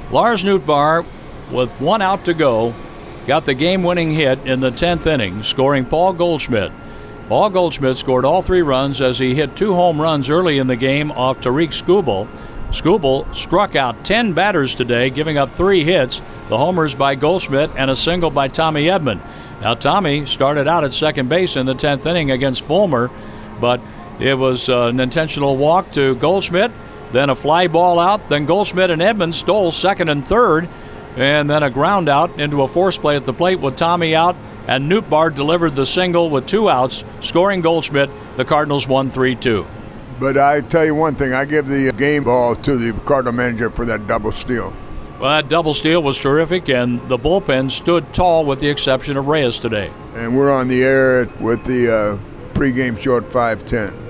Lars Nootbaar, with 1 out to go, got the game-winning hit in the 10th inning, scoring Paul Goldschmidt. Paul Goldschmidt scored all 3 runs as he hit 2 home runs early in the game off Tariq Skubal. Skubal struck out 10 batters today, giving up 3 hits, the homers by Goldschmidt and a single by Tommy Edman. Now, Tommy started out at second base in the 10th inning against Fulmer, but it was an intentional walk to Goldschmidt, then a fly ball out, then Goldschmidt and Edman stole second and third, and then a ground out into a force play at the plate with Tommy out, and Nootbaar delivered the single with 2 outs, scoring Goldschmidt. The Cardinals won 3-2. But I tell you one thing, I give the game ball to the Cardinal manager for that double steal. Well, that double steal was terrific, and the bullpen stood tall with the exception of Reyes today. And we're on the air with the pregame show at 5:10.